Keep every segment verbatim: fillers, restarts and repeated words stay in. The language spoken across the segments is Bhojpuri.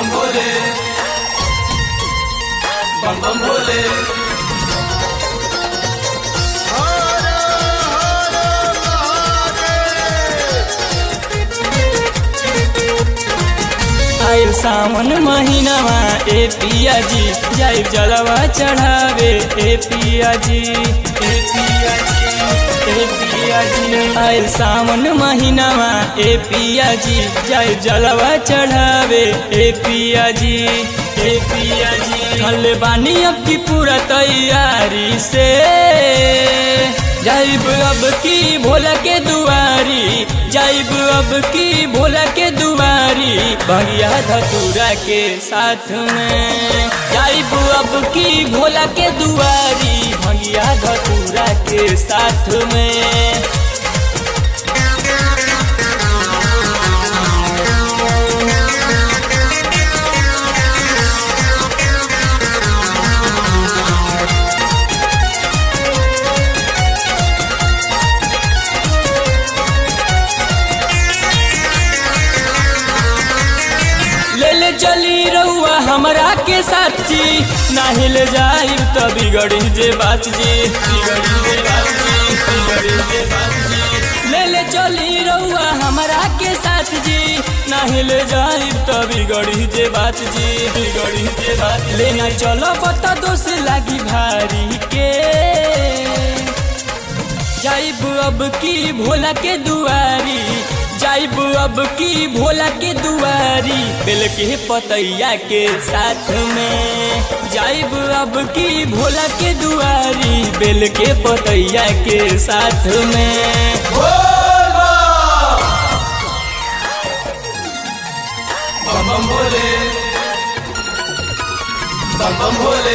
बम भोले बम बम भोले। आयल सावन महीनावा ए पिया जी जाइब जलवा चढ़ावे ए पिया जी ए पिया जी ए पिया जी। आयल सावन महीनावा ए पिया जी जाइब जलवा चढ़ावे ए पिया जी ए पिया जी। कल बानी अब की पूरा तैयारी से जाइब अब की भोला के दुआरी जाइब अब की भोला के दुआरी भंगिया धतूरा के साथ में जाइब अब की भोला के दुआरी भंगिया धतूरा के साथ में। ले चली रउआ हमरा के साथ जी नाही ले जाइब त बिगड़ी जे बात जी बिगड़ी जे बात जी बिगड़ी जे बात जी। ले ले चली रउआ हमरा के साथ जी नाही ले जाइब त बिगड़ी जे बात जी बिगड़ी जे बात। लेना चलो पता दोष लागी भारी के जाइब अब की भोला के दुआरी जाइब अब की भोला के दुआरी बेल के पतैया के साथ में जाइब अब की भोला के दुआरी बेल के पतैया के साथ में। बम बम भोले बम बम भोले।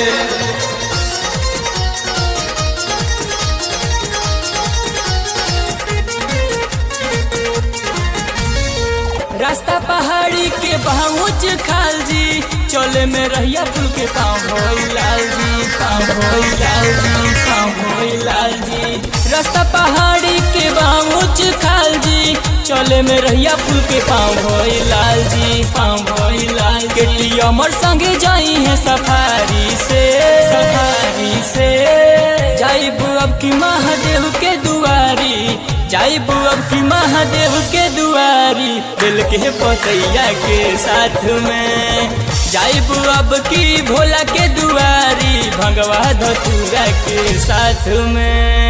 रास्ता पहाड़ी के पहुँच खाल जी चले में रहिया फूल के पाँव होई लाल जी पाँव होई लाल जी पाँव होई लाल जी। रास्ता पहाड़ी के पहुँच खाल जी चले में रहिया फूल के पाँव होई लाल जी पाँव होई लाल। केटी अमर संगे जाई है सफारी से सफारी से जाइब अब की महादेव के दुआरी जाइब अब की महादेव के दुआरी दिल के पतैया के साथ में जाइब अब की भोला के दुआरी भंगवा धतूरा के साथ में।